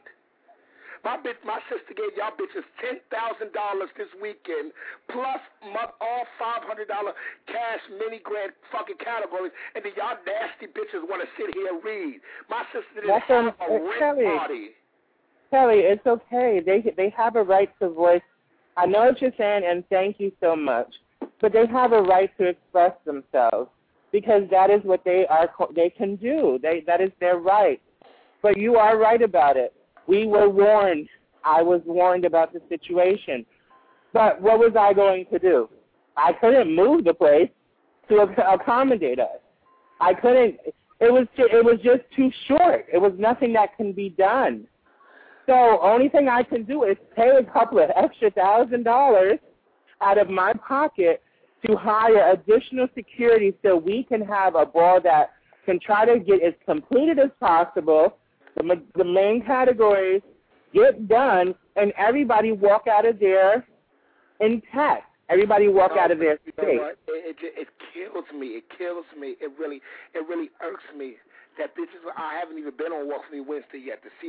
My bitch, my sister gave y'all bitches ten thousand dollars this weekend, plus all five hundred dollar cash mini grant fucking categories, and then y'all nasty bitches want to sit here and read. My sister didn't have a rent Kelly, party. Kelly, it's okay. They they have a right to voice. I know what you're saying, and thank you so much. But they have a right to express themselves because that is what they are. They can do. They that is their right. But you are right about it. We were warned. I was warned about the situation. But what was I going to do? I couldn't move the place to accommodate us. I couldn't. It was ju- it was just too short. It was nothing that can be done. So only thing I can do is pay a couple of extra thousand dollars out of my pocket to hire additional security so we can have a ball that can try to get as completed as possible. The, the main categories get done, and everybody walk out of there intact. Everybody walk no, out of there safe. You know it, it, it kills me. It kills me. It really, it really irks me that bitches. I haven't even been on Walk For Me Wednesday yet to see what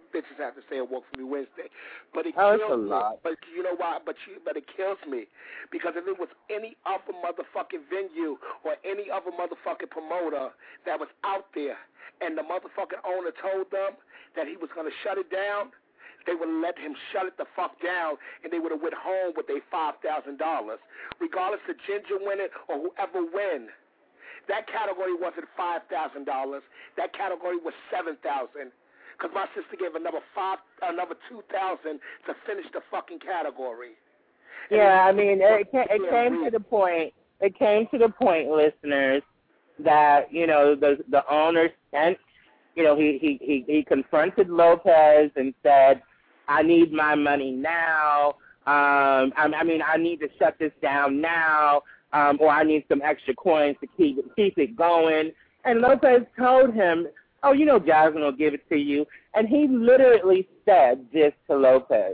bitches have to stay awoke for me Wednesday. But it oh, kills a me. lot. But you know why? But you, but it kills me because if it was any other motherfucking venue or any other motherfucking promoter that was out there, and the motherfucking owner told them that he was going to shut it down, they would have let him shut it the fuck down, and they would have went home with their five thousand dollars, regardless of Ginger winning or whoever win. That category wasn't five thousand dollars. That category was seven thousand dollars. Because my sister gave another five, another two thousand to finish the fucking category. And yeah, I mean, it, came, it came to the point. It came to the point, listeners, that you know the the owner sent. You know, he he he, he confronted Lopez and said, "I need my money now. Um, I, I mean, I need to shut this down now, um, or I need some extra coins to keep keep it going." And Lopez told him, "Oh, you know Jasmine will give it to you." And he literally said this to Lopez.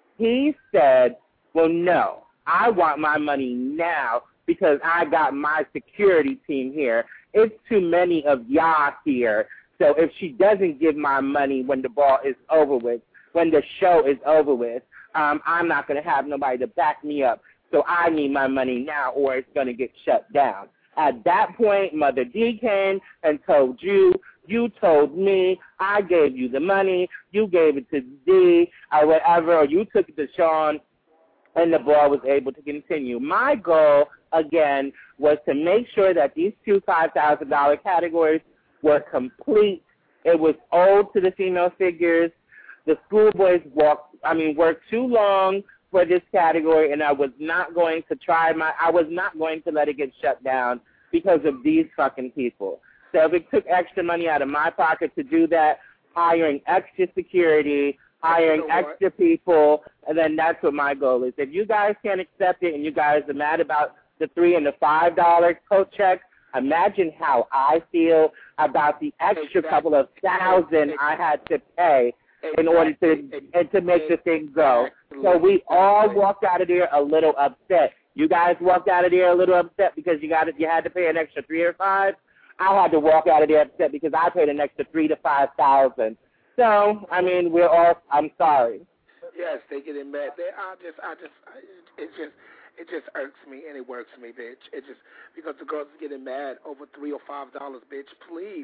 He said, well, no, I want my money now because I got my security team here. It's too many of y'all here. So if she doesn't give my money when the ball is over with, when the show is over with, um, I'm not going to have nobody to back me up. So I need my money now or it's going to get shut down. At that point, Mother D came and told you, you told me, I gave you the money, you gave it to D, or whatever, or you took it to Sean, and the ball was able to continue. My goal, again, was to make sure that these two five thousand dollars categories were complete. It was owed to the female figures. The schoolboys walked, I mean, worked too long for this category, and I was not going to try my, I was not going to let it get shut down because of these fucking people. So if it took extra money out of my pocket to do that, hiring extra security, hiring extra people, and then that's what my goal is. If you guys can't accept it and you guys are mad about the three and the five dollar coat checks, imagine how I feel about the extra couple of thousand I had to pay in order to and to make the thing go. So we all walked out of there a little upset. You guys walked out of there a little upset because you got you had to pay an extra three or five. I had to walk out of there upset because I paid an extra three to five thousand. So I mean, we're all. I'm sorry. Yes, they get mad. They, I just, I just, it just, it just irks me and it works me, bitch. It just because the girls are getting mad over three or five dollars, bitch. Please.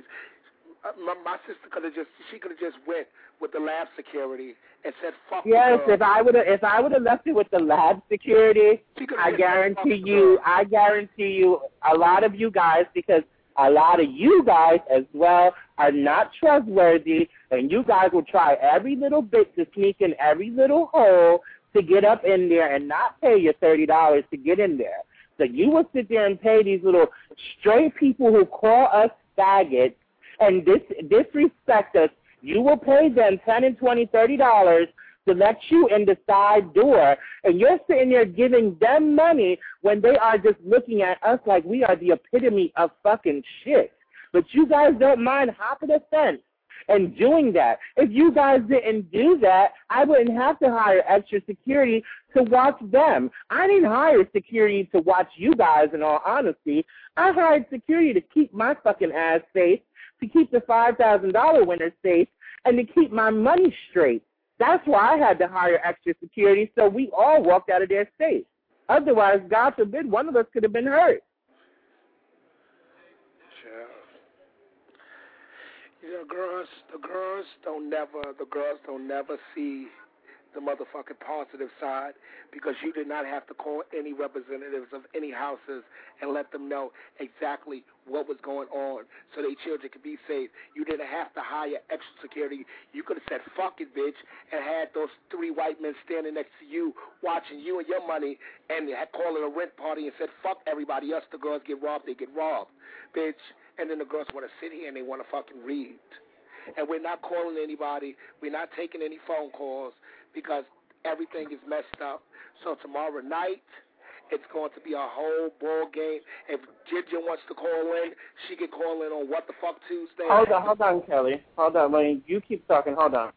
My, my sister could have just, she could have just went with the lab security and said, "Fuck." Yes, if I would have, if I would have left it with the lab security, I guarantee you, I guarantee you, a lot of you guys, because a lot of you guys as well are not trustworthy, and you guys will try every little bit to sneak in every little hole to get up in there and not pay your thirty dollars to get in there. So you will sit there and pay these little stray people who call us faggots and dis- disrespect us. You will pay them ten and twenty, thirty dollars to let you in the side door, and you're sitting there giving them money when they are just looking at us like we are the epitome of fucking shit. But you guys don't mind hopping a fence and doing that. If you guys didn't do that, I wouldn't have to hire extra security to watch them. I didn't hire security to watch you guys, in all honesty. I hired security to keep my fucking ass safe, to keep the five thousand dollars winner safe, and to keep my money straight. That's why I had to hire extra security, so we all walked out of there safe. Otherwise, God forbid, one of us could have been hurt. Sure. You know, girls, the girls don't never, the girls don't never see the motherfucking positive side because you did not have to call any representatives of any houses and let them know exactly what was going on so their children could be safe. You didn't have to hire extra security. You could have said, fuck it, bitch, and had those three white men standing next to you watching you and your money and had called it a rent party and said, fuck everybody else. The girls get robbed, they get robbed, bitch. And then the girls want to sit here and they want to fucking read. And we're not calling anybody. We're not taking any phone calls because everything is messed up. So tomorrow night, it's going to be a whole ball game. If Ginger wants to call in, she can call in on What the Fuck Tuesday. Hold on, hold on, Kelly. Hold on. When you keep talking, hold on.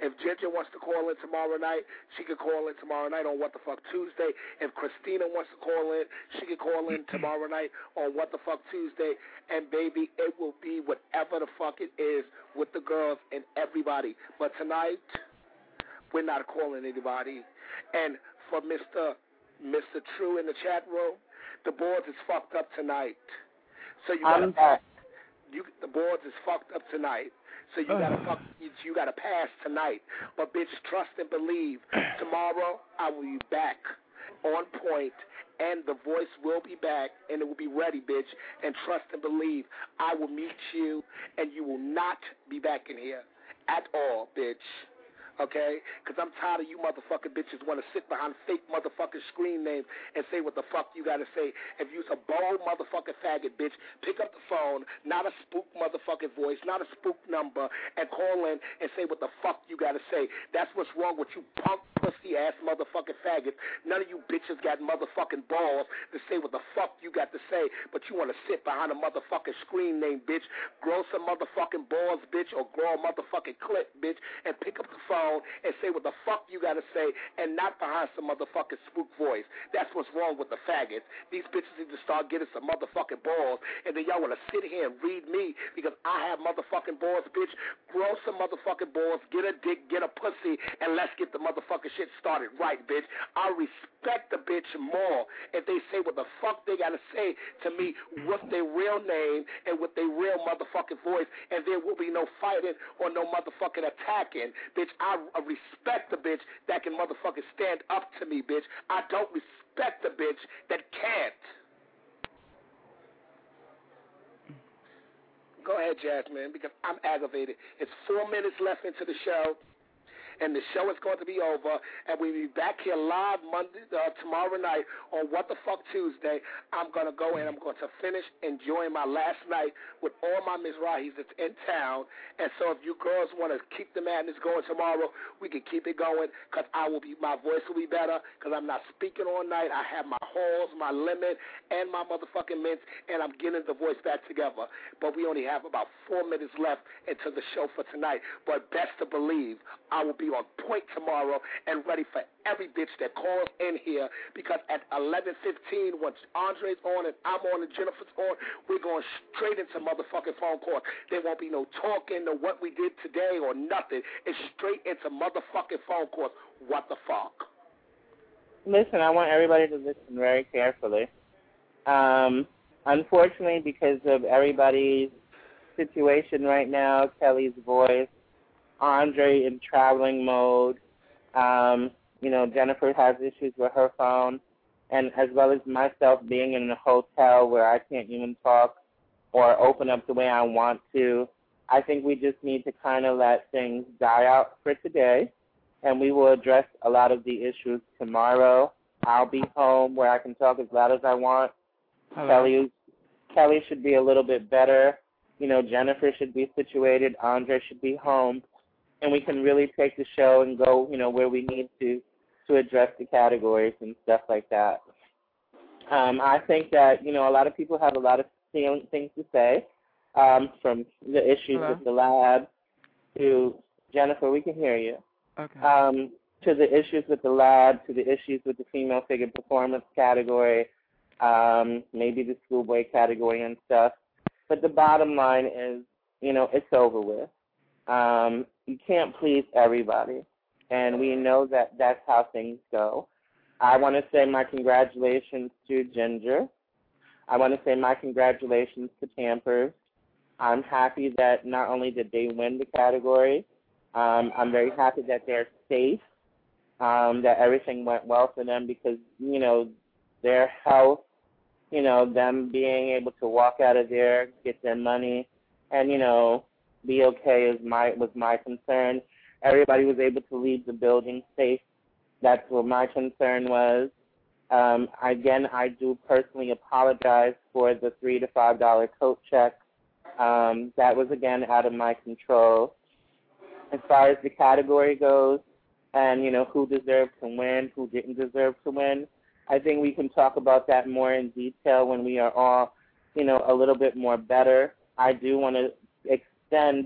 If Ginger wants to call in tomorrow night, she could call in tomorrow night on What the Fuck Tuesday. If Christina wants to call in, she could call in tomorrow night on What the Fuck Tuesday. And, baby, it will be whatever the fuck it is with the girls and everybody. But tonight, we're not calling anybody. And for Mister Mister True in the chat room, the boards is fucked up tonight. So you gotta pass. You the boards is fucked up tonight. So you gotta fuck. You, you gotta pass tonight. But bitch, trust and believe. Tomorrow I will be back on point, and the voice will be back, and it will be ready, bitch. And trust and believe, I will meet you, and you will not be back in here at all, bitch. Okay? Because I'm tired of you motherfucking bitches want to sit behind fake motherfucking screen names and say what the fuck you got to say. If you's a bold motherfucking faggot, bitch, pick up the phone, not a spook motherfucking voice, not a spook number, and call in and say what the fuck you got to say. That's what's wrong with you punk, pussy-ass motherfucking faggots. None of you bitches got motherfucking balls to say what the fuck you got to say, but you want to sit behind a motherfucking screen name, bitch. Grow some motherfucking balls, bitch, or grow a motherfucking clip, bitch, and pick up the phone and say what the fuck you got to say, and not behind some motherfucking spook voice. That's what's wrong with the faggots. These bitches need to start getting some motherfucking balls, and then y'all want to sit here and read me because I have motherfucking balls, bitch. Grow some motherfucking balls, get a dick, get a pussy, and let's get the motherfucking shit started right, bitch. I respect the bitch more if they say what the fuck they got to say to me with their real name and with their real motherfucking voice, and there will be no fighting or no motherfucking attacking, bitch. I I respect the bitch that can motherfucking stand up to me, bitch. I don't respect the bitch that can't. Go ahead, Jasmine, because I'm aggravated. It's four minutes left into the show, and the show is going to be over, and we'll be back here live Monday, uh, tomorrow night on What the Fuck Tuesday. I'm going to go in. I'm going to finish enjoying my last night with all my Mizrahis that's in town. And so if you girls want to keep the madness going tomorrow, we can keep it going because I will be, my voice will be better because I'm not speaking all night. I have my halls, my limit, and my motherfucking mints, and I'm getting the voice back together. But we only have about four minutes left into the show for tonight. But best to believe, I will be on point tomorrow and ready for every bitch that calls in here because at eleven fifteen, once Andre's on and I'm on and Jennifer's on, we're going straight into motherfucking phone calls. There won't be no talking, no what we did today or nothing. It's straight into motherfucking phone calls. What the fuck? Listen, I want everybody to listen very carefully. Um, unfortunately, because of everybody's situation right now, Kelly's voice, Andre in traveling mode, um, you know, Jennifer has issues with her phone, and as well as myself being in a hotel where I can't even talk or open up the way I want to. I think we just need to kind of let things die out for today, and we will address a lot of the issues tomorrow. I'll be home where I can talk as loud as I want. Hello. Kelly, Kelly should be a little bit better. You know, Jennifer should be situated. Andre should be home. And we can really take the show and go, you know, where we need to to address the categories and stuff like that. Um, I think that, you know, a lot of people have a lot of things to say, um, from the issues Hello? with the lab to, Jennifer, we can hear you, Okay. um, to the issues with the lab, to the issues with the female figure performance category, um, maybe the schoolboy category and stuff. But the bottom line is, you know, it's over with. Um, you can't please everybody, and we know that that's how things go. I want to say my congratulations to Ginger. I want to say my congratulations to Pampers. I'm happy that not only did they win the category, um, I'm very happy that they're safe, um, that everything went well for them because, you know, their health, you know, them being able to walk out of there, get their money, and, you know, be okay is my was my concern. Everybody was able to leave the building safe. That's what my concern was. Um, again, I do personally apologize for the three to five dollar coat check. Um, that was again out of my control. As far as the category goes, and you know who deserved to win, who didn't deserve to win, I think we can talk about that more in detail when we are all, you know, a little bit more better. I do want to extend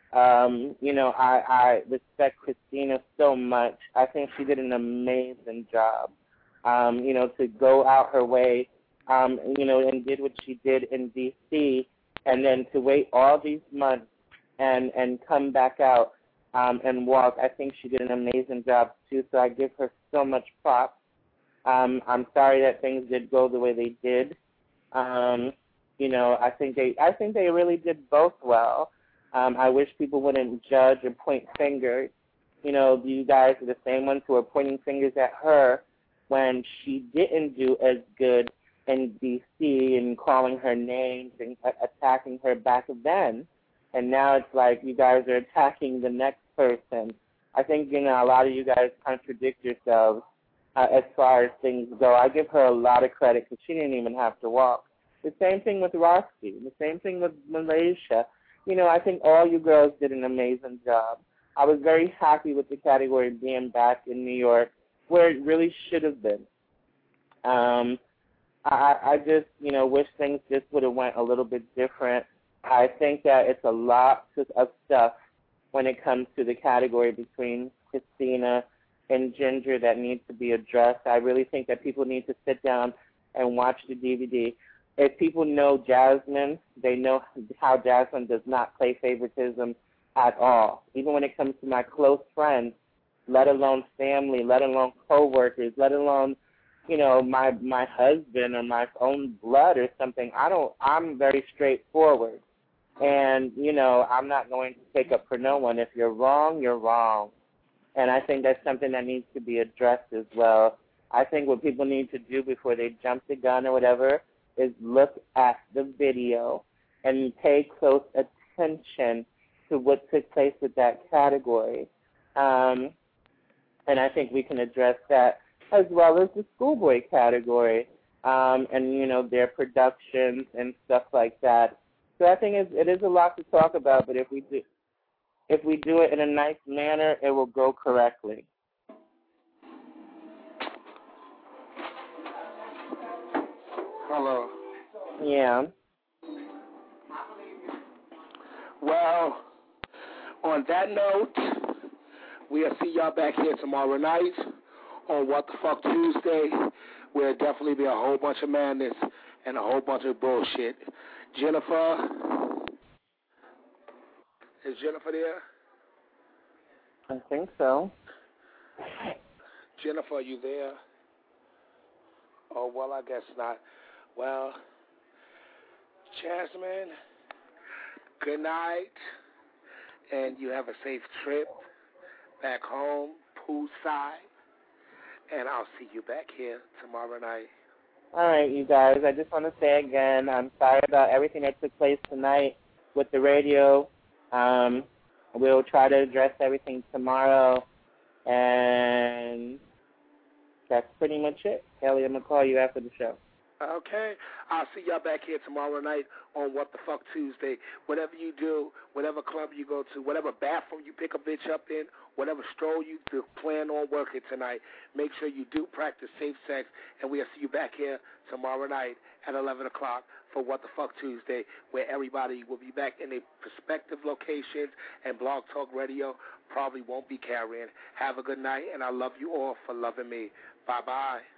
Um, you know, I, I respect Christina so much. I think she did an amazing job. Um, you know, to go out her way, um, you know, and did what she did in D C, and then to wait all these months and, and come back out um, and walk. I think she did an amazing job, too, so I give her so much props. Um, I'm sorry that things did go the way they did. Um, you know, I think they I think they really did both well. Um, I wish people wouldn't judge or point fingers. You know, you guys are the same ones who are pointing fingers at her when she didn't do as good in D C and calling her names and attacking her back then. And now it's like you guys are attacking the next person. I think, you know, a lot of you guys contradict yourselves uh, as far as things go. I give her a lot of credit because she didn't even have to walk. The same thing with Roski. The same thing with Malaysia. You know, I think all you girls did an amazing job. I was very happy with the category being back in New York, where it really should have been. Um, I, I just, you know, wish things just would have went a little bit different. I think that it's a lot of stuff when it comes to the category between Christina and Ginger that needs to be addressed. I really think that people need to sit down and watch the D V D. If people know Jasmine, they know how Jasmine does not play favoritism at all. Even when it comes to my close friends, let alone family, let alone coworkers, let alone, you know, my my husband or my own blood or something. I don't. I'm very straightforward, and you know, I'm not going to take up for no one. If you're wrong, you're wrong, and I think that's something that needs to be addressed as well. I think what people need to do before they jump the gun or whatever is look at the video and pay close attention to what took place with that category. Um, and I think we can address that as well as the schoolboy category um, and, you know, their productions and stuff like that. So I think it, it is a lot to talk about, but if we do, if we do it in a nice manner, it will go correctly. Hello. Yeah. Well, on that note, we'll see y'all back here tomorrow night on What the Fuck Tuesday, where there'll definitely be a whole bunch of madness and a whole bunch of bullshit. Jennifer? Is Jennifer there? I think so. Jennifer, are you there? Oh, well, I guess not. Well, Jasmine, good night, and you have a safe trip back home, poolside, and I'll see you back here tomorrow night. All right, you guys, I just want to say again, I'm sorry about everything that took place tonight with the radio. Um, we'll try to address everything tomorrow, and that's pretty much it. Kelly, I'm going to call you after the show. Okay. I'll see y'all back here tomorrow night on What the Fuck Tuesday. Whatever you do, whatever club you go to, whatever bathroom you pick a bitch up in, whatever stroll you do, plan on working tonight, make sure you do practice safe sex, and we'll see you back here tomorrow night at eleven o'clock for What the Fuck Tuesday, where everybody will be back in their prospective locations, and Blog Talk Radio probably won't be carrying. Have a good night, and I love you all for loving me. Bye-bye.